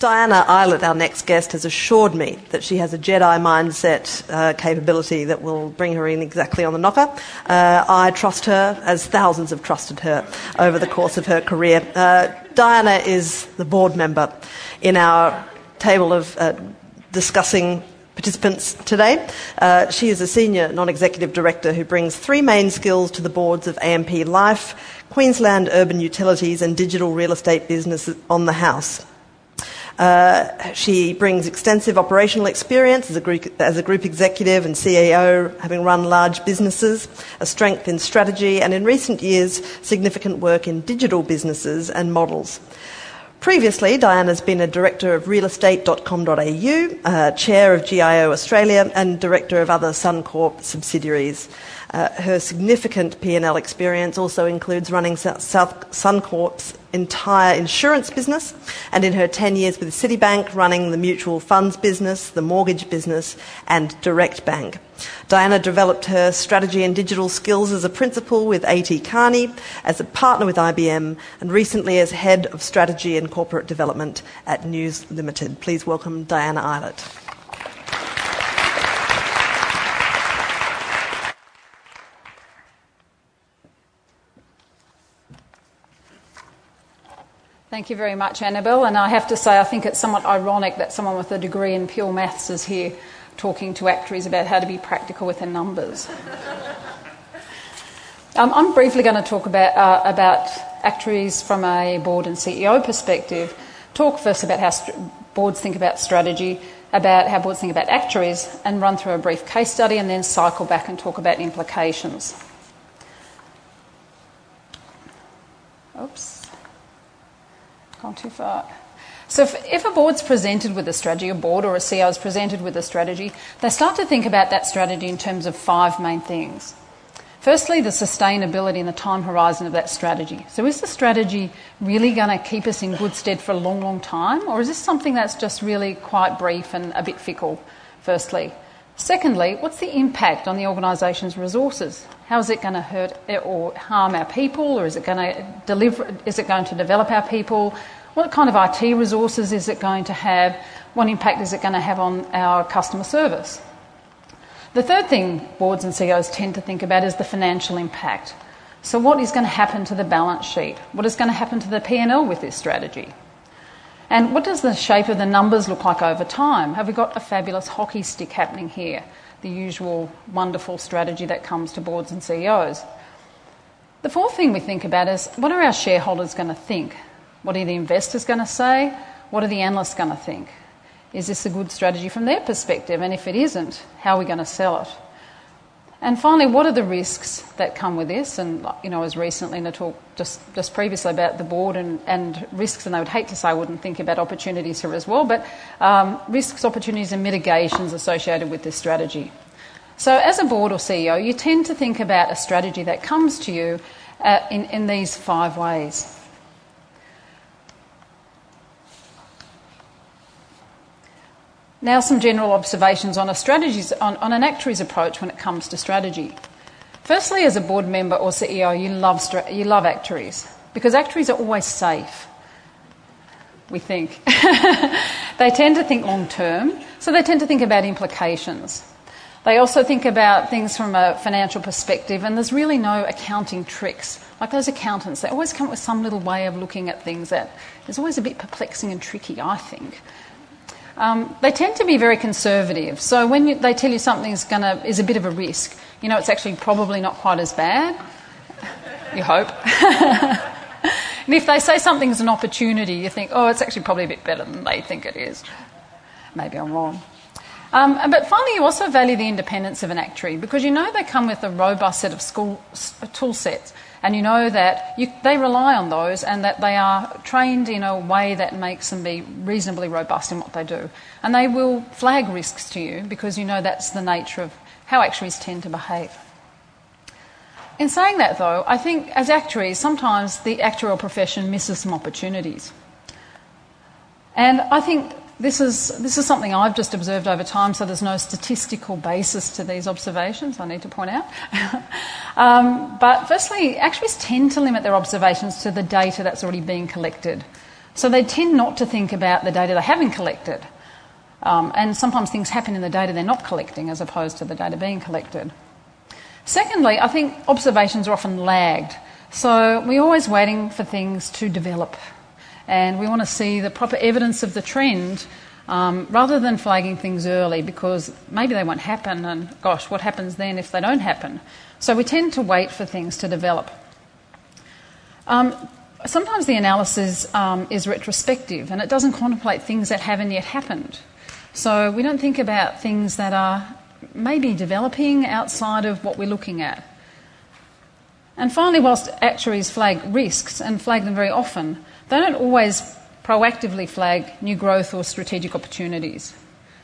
Diana Eilert, our next guest, has assured me that she has a Jedi mindset capability that will bring her in exactly on the knocker. I trust her, as thousands have trusted her over the course of her career. Diana is the board member in our table of discussing participants today. She is a senior non-executive director who brings three main skills to the boards of AMP Life, Queensland Urban Utilities and Digital Real Estate Businesses on the House. She brings extensive operational experience as a group executive and CEO, having run large businesses, a strength in strategy, and in recent years, significant work in digital businesses and models. Previously, Diana's been a director of realestate.com.au, chair of GIO Australia, and director of other Suncorp subsidiaries. Her significant P&L experience also includes running Suncorp's entire insurance business, and in her 10 years with Citibank, running the mutual funds business, the mortgage business, and Direct Bank. Diana developed her strategy and digital skills as a principal with A.T. Kearney, as a partner with IBM, and recently as head of strategy and corporate development at News Limited. Please welcome Diana Eilert. Thank you very much, Annabelle. And I have to say, I think it's somewhat ironic that someone with a degree in pure maths is here talking to actuaries about how to be practical with their numbers. I'm briefly going to talk about actuaries from a board and CEO perspective. Talk first about how boards think about strategy, about how boards think about actuaries, and run through a brief case study, and then cycle back and talk about implications. Oops. Gone too far. So if a board's presented with a strategy, a board or a CEO is presented with a strategy, they start to think about that strategy in terms of five main things. Firstly, the sustainability and the time horizon of that strategy. So is the strategy really going to keep us in good stead for a long, long time, or is this something that's just really quite brief and a bit fickle, firstly? Secondly, what's the impact on the organisation's resources? How is it going to hurt or harm our people, or is it going to develop our people? What kind of IT resources is it going to have? What impact is it going to have on our customer service? The third thing boards and CEOs tend to think about is the financial impact. So what is going to happen to the balance sheet? What is going to happen to the P&L with this strategy? And what does the shape of the numbers look like over time? Have we got a fabulous hockey stick happening here? The usual wonderful strategy that comes to boards and CEOs. The fourth thing we think about is, what are our shareholders going to think? What are the investors going to say? What are the analysts going to think? Is this a good strategy from their perspective? And if it isn't, how are we going to sell it? And finally, what are the risks that come with this? And, as recently in a talk just previously about the board and risks, and I would hate to say I wouldn't think about opportunities here as well, but risks, opportunities and mitigations associated with this strategy. So as a board or CEO, you tend to think about a strategy that comes to you in these five ways. Now, some general observations on on an actuary's approach when it comes to strategy. Firstly, as a board member or CEO, you love actuaries because actuaries are always safe, we think. They tend to think long term, so they tend to think about implications. They also think about things from a financial perspective, and there's really no accounting tricks. Like those accountants, they always come up with some little way of looking at things that is always a bit perplexing and tricky, I think. They tend to be very conservative. So when they tell you something is a bit of a risk, it's actually probably not quite as bad. You hope. And if they say something's an opportunity, you think, it's actually probably a bit better than they think it is. Maybe I'm wrong. But finally, you also value the independence of an actuary because they come with a robust set of tool sets, and that they rely on those and that they are trained in a way that makes them be reasonably robust in what they do. And they will flag risks to you because that's the nature of how actuaries tend to behave. In saying that, though, I think as actuaries, sometimes the actuarial profession misses some opportunities. And I think this is something I've just observed over time, so there's no statistical basis to these observations, I need to point out. But firstly, actuaries tend to limit their observations to the data that's already being collected. So they tend not to think about the data they haven't collected. And sometimes things happen in the data they're not collecting as opposed to the data being collected. Secondly, I think observations are often lagged. So we're always waiting for things to develop. And we want to see the proper evidence of the trend rather than flagging things early, because maybe they won't happen, and gosh, what happens then if they don't happen? So we tend to wait for things to develop. Sometimes the analysis is retrospective, and it doesn't contemplate things that haven't yet happened. So we don't think about things that are maybe developing outside of what we're looking at. And finally, whilst actuaries flag risks, and flag them very often, they don't always proactively flag new growth or strategic opportunities.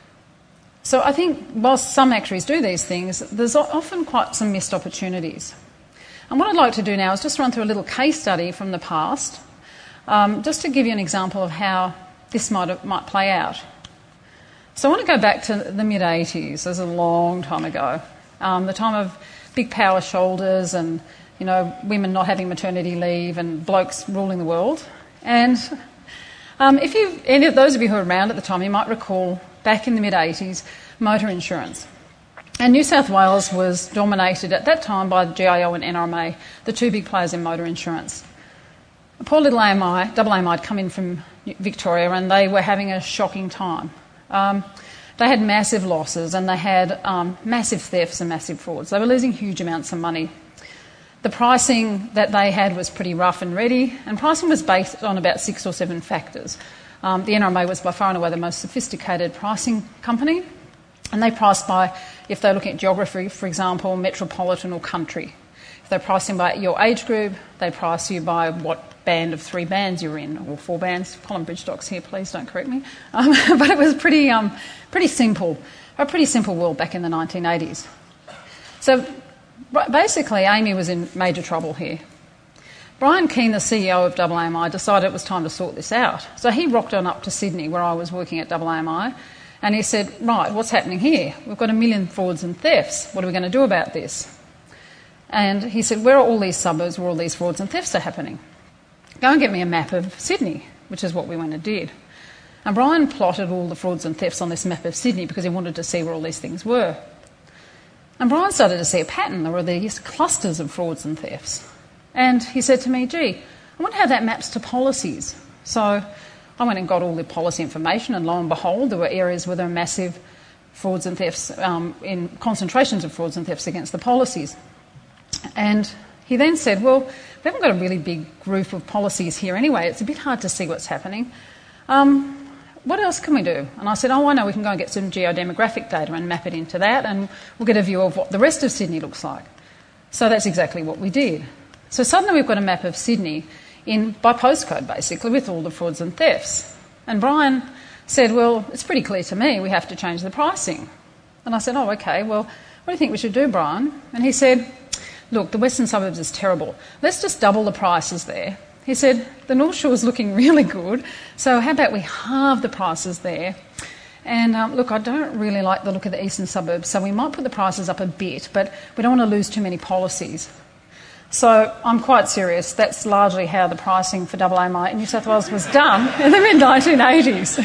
So I think whilst some actuaries do these things, there's often quite some missed opportunities. And what I'd like to do now is just run through a little case study from the past, just to give you an example of how this might play out. So I want to go back to the mid-80s. That's a long time ago. The time of big power shoulders and, women not having maternity leave and blokes ruling the world. And any of those of you who were around at the time, you might recall back in the mid-80s, motor insurance. And New South Wales was dominated at that time by the GIO and NRMA, the two big players in motor insurance. Poor little AMI had come in from Victoria, and they were having a shocking time. They had massive losses, and they had massive thefts and massive frauds. They were losing huge amounts of money. The pricing that they had was pretty rough and ready, and pricing was based on about 6 or 7 factors. The NRMA was by far and away the most sophisticated pricing company, and they priced by, if they're looking at geography, for example, metropolitan or country. If they're pricing by your age group, they price you by what band of 3 bands you're in, or 4 bands. Colin Bridgestock's here, please don't correct me. But it was pretty simple, a pretty simple world back in the 1980s. So basically, Amy was in major trouble here. Brian Keane, the CEO of AAMI, decided it was time to sort this out. So he rocked on up to Sydney, where I was working at AAMI, and he said, right, what's happening here? We've got 1 million frauds and thefts. What are we going to do about this? And he said, where are all these suburbs where all these frauds and thefts are happening? Go and get me a map of Sydney, which is what we went and did. And Brian plotted all the frauds and thefts on this map of Sydney because he wanted to see where all these things were. And Brian started to see a pattern. There were these clusters of frauds and thefts. And he said to me, gee, I wonder how that maps to policies. So I went and got all the policy information, and lo and behold, there were areas where there were massive frauds and thefts, in concentrations of frauds and thefts against the policies. And he then said, well, we haven't got a really big group of policies here anyway. It's a bit hard to see what's happening. What else can we do? And I said, I know we can go and get some geodemographic data and map it into that, and we'll get a view of what the rest of Sydney looks like. So that's exactly what we did. So suddenly we've got a map of Sydney by postcode, basically, with all the frauds and thefts. And Brian said, well, it's pretty clear to me we have to change the pricing. And I said, oh, OK, well, what do you think we should do, Brian? And he said, look, the western suburbs is terrible. Let's just double the prices there. He said, the North Shore is looking really good, so how about we halve the prices there? And look, I don't really like the look of the eastern suburbs, so we might put the prices up a bit, but we don't want to lose too many policies. So I'm quite serious. That's largely how the pricing for AAMI in New South Wales was done in the mid-1980s.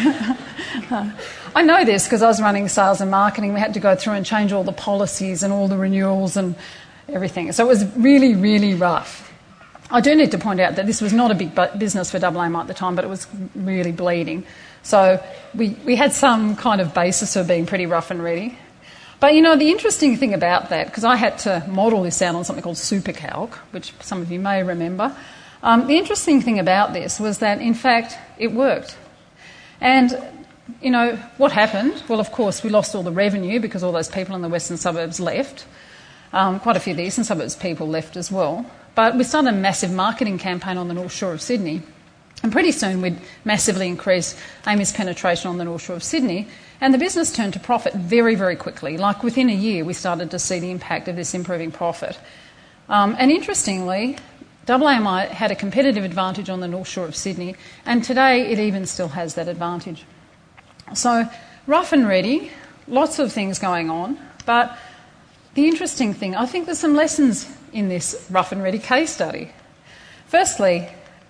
I know this because I was running sales and marketing. We had to go through and change all the policies and all the renewals and everything. So it was really, really rough. I do need to point out that this was not a big business for AAMI at the time, but it was really bleeding. So we had some kind of basis of being pretty rough and ready. But, the interesting thing about that, because I had to model this out on something called SuperCalc, which some of you may remember, the interesting thing about this was that, in fact, it worked. And, what happened? Well, of course, we lost all the revenue because all those people in the western suburbs left. Quite a few of the eastern suburbs people left as well. But we started a massive marketing campaign on the North Shore of Sydney. And pretty soon we'd massively increase Amy's penetration on the North Shore of Sydney. And the business turned to profit very, very quickly. Like within a year, we started to see the impact of this improving profit. And interestingly, AAMI had a competitive advantage on the North Shore of Sydney, and today it even still has that advantage. So rough and ready, lots of things going on, but the interesting thing, I think there's some lessons in this rough and ready case study. Firstly,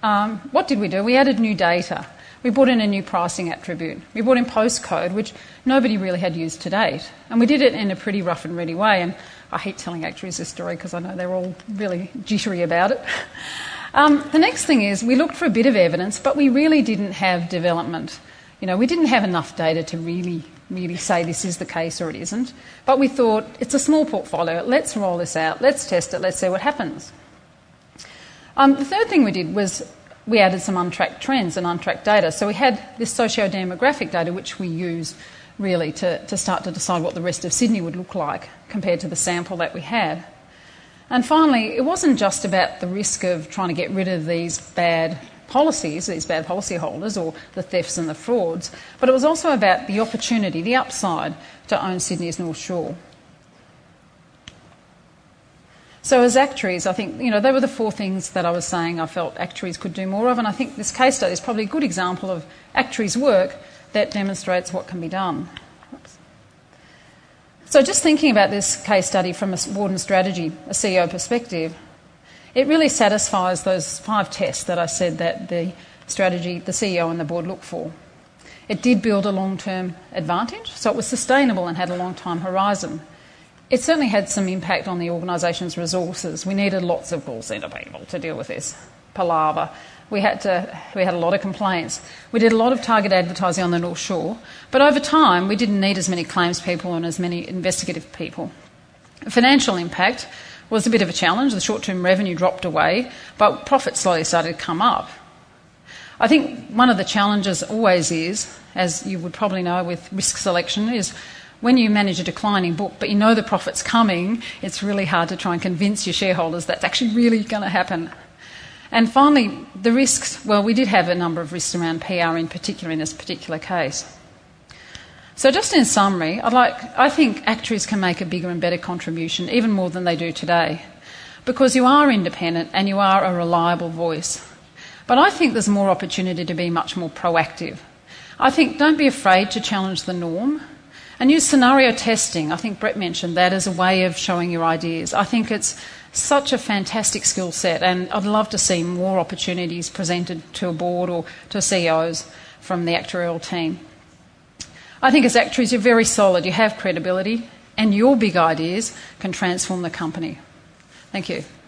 what did we do? We added new data. We brought in a new pricing attribute. We brought in postcode, which nobody really had used to date. And we did it in a pretty rough and ready way. And I hate telling actuaries this story because I know they're all really jittery about it. The next thing is we looked for a bit of evidence, but we really didn't have development. We didn't have enough data to really say this is the case or it isn't. But we thought, it's a small portfolio, let's roll this out, let's test it, let's see what happens. The third thing we did was we added some untracked trends and untracked data. So we had this socio-demographic data, which we use really to start to decide what the rest of Sydney would look like compared to the sample that we had. And finally, it wasn't just about the risk of trying to get rid of these bad policies, these bad policyholders, or the thefts and the frauds, but it was also about the opportunity, the upside to own Sydney's North Shore. So as actuaries, I think, they were the four things that I was saying I felt actuaries could do more of, and I think this case study is probably a good example of actuaries' work that demonstrates what can be done. Oops. So just thinking about this case study from a board and strategy, a CEO perspective, it really satisfies those 5 tests that I said that the strategy, the CEO and the board look for. It did build a long-term advantage, so it was sustainable and had a long-time horizon. It certainly had some impact on the organisation's resources. We needed lots of call centre people to deal with this palaver. We had a lot of complaints. We did a lot of target advertising on the North Shore, but over time we didn't need as many claims people and as many investigative people. Financial impact was a bit of a challenge. The short-term revenue dropped away, but profit slowly started to come up. I think one of the challenges always is, as you would probably know with risk selection, is when you manage a declining book but you know the profit's coming, it's really hard to try and convince your shareholders that's actually really going to happen. And finally, the risks, well, we did have a number of risks around PR in particular in this particular case. So just in summary, I think actuaries can make a bigger and better contribution, even more than they do today, because you are independent and you are a reliable voice. But I think there's more opportunity to be much more proactive. I think don't be afraid to challenge the norm. And use scenario testing. I think Brett mentioned that as a way of showing your ideas. I think it's such a fantastic skill set, and I'd love to see more opportunities presented to a board or to CEOs from the actuarial team. I think as actuaries you're very solid, you have credibility, and your big ideas can transform the company. Thank you.